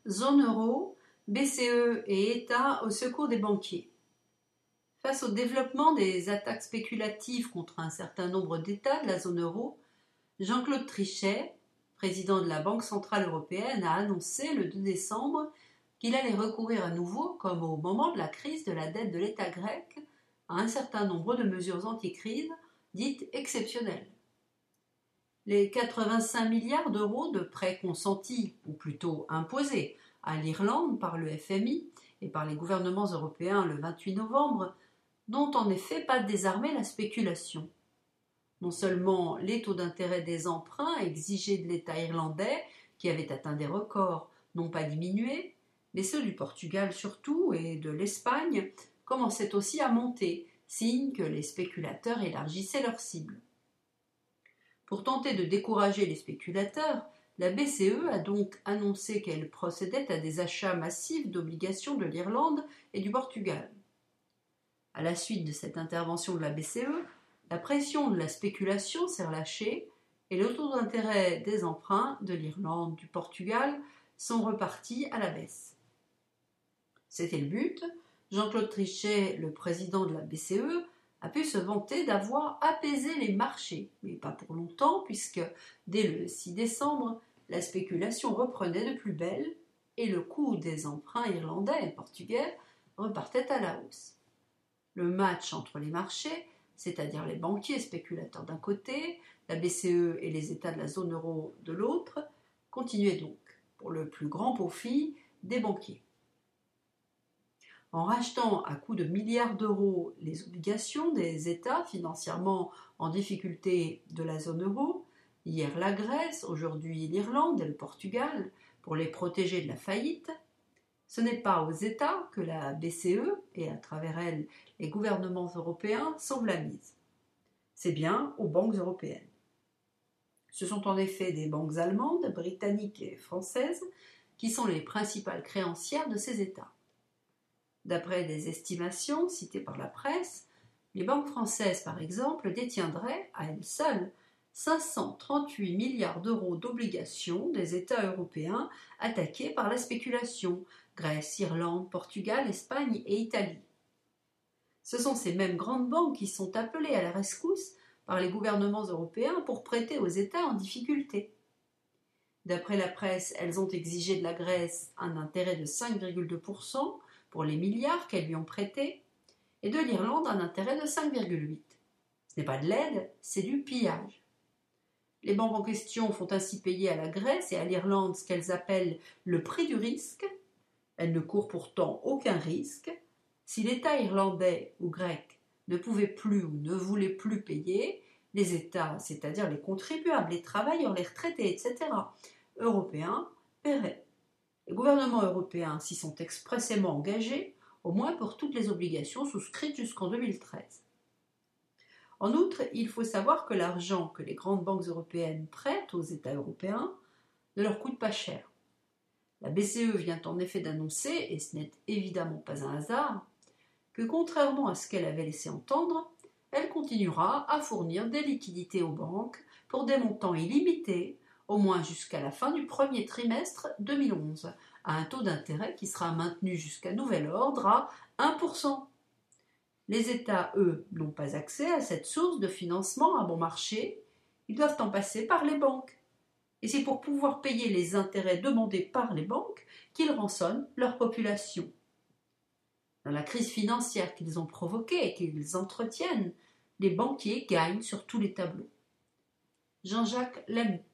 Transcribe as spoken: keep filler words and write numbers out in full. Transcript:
Zone euro, B C E et États au secours des banquiers. Face au développement des attaques spéculatives contre un certain nombre d'États de la zone euro, Jean-Claude Trichet, président de la Banque centrale européenne, a annoncé le deux décembre qu'il allait recourir à nouveau, comme au moment de la crise de la dette de l'État grec, à un certain nombre de mesures anti-crise dites exceptionnelles. Les quatre-vingt-cinq milliards d'euros de prêts consentis, ou plutôt imposés, à l'Irlande par le F M I et par les gouvernements européens le vingt-huit novembre, n'ont en effet pas désarmé la spéculation. Non seulement les taux d'intérêt des emprunts exigés de l'État irlandais, qui avaient atteint des records, n'ont pas diminué, mais ceux du Portugal surtout et de l'Espagne commençaient aussi à monter, signe que les spéculateurs élargissaient leur cible. Pour tenter de décourager les spéculateurs, la B C E a donc annoncé qu'elle procédait à des achats massifs d'obligations de l'Irlande et du Portugal. À la suite de cette intervention de la B C E, la pression de la spéculation s'est relâchée et le taux d'intérêt des emprunts de l'Irlande et du Portugal sont repartis à la baisse. C'était le but. Jean-Claude Trichet, le président de la B C E, a pu se vanter d'avoir apaisé les marchés, mais pas pour longtemps, puisque dès le six décembre, la spéculation reprenait de plus belle et le coût des emprunts irlandais et portugais repartait à la hausse. Le match entre les marchés, c'est-à-dire les banquiers spéculateurs d'un côté, la B C E et les États de la zone euro de l'autre, continuait donc, pour le plus grand profit des banquiers. En rachetant à coups de milliards d'euros les obligations des États financièrement en difficulté de la zone euro, hier la Grèce, aujourd'hui l'Irlande et le Portugal, pour les protéger de la faillite, ce n'est pas aux États que la B C E, et à travers elle les gouvernements européens, sauvent la mise. C'est bien aux banques européennes. Ce sont en effet des banques allemandes, britanniques et françaises qui sont les principales créancières de ces États. D'après des estimations citées par la presse, les banques françaises, par exemple, détiendraient, à elles seules, cinq cent trente-huit milliards d'euros d'obligations des États européens attaqués par la spéculation, Grèce, Irlande, Portugal, Espagne et Italie. Ce sont ces mêmes grandes banques qui sont appelées à la rescousse par les gouvernements européens pour prêter aux États en difficulté. D'après la presse, elles ont exigé de la Grèce un intérêt de cinq virgule deux pour cent pour les milliards qu'elles lui ont prêtés, et de l'Irlande un intérêt de cinq virgule huit pour cent. Ce n'est pas de l'aide, c'est du pillage. Les banques en question font ainsi payer à la Grèce et à l'Irlande ce qu'elles appellent le prix du risque. Elles ne courent pourtant aucun risque. Si l'État irlandais ou grec ne pouvait plus ou ne voulait plus payer, les États, c'est-à-dire les contribuables, les travailleurs, les retraités, et cetera, européens, paieraient. Les gouvernements européens s'y sont expressément engagés, au moins pour toutes les obligations souscrites jusqu'en deux mille treize. En outre, il faut savoir que l'argent que les grandes banques européennes prêtent aux États européens ne leur coûte pas cher. La B C E vient en effet d'annoncer, et ce n'est évidemment pas un hasard, que contrairement à ce qu'elle avait laissé entendre, elle continuera à fournir des liquidités aux banques pour des montants illimités, au moins jusqu'à la fin du premier trimestre deux mille onze, à un taux d'intérêt qui sera maintenu jusqu'à nouvel ordre à un pour cent. Les États, eux, n'ont pas accès à cette source de financement à bon marché, ils doivent en passer par les banques. Et c'est pour pouvoir payer les intérêts demandés par les banques qu'ils rançonnent leur population. Dans la crise financière qu'ils ont provoquée et qu'ils entretiennent, les banquiers gagnent sur tous les tableaux. Jean-Jacques Lamy.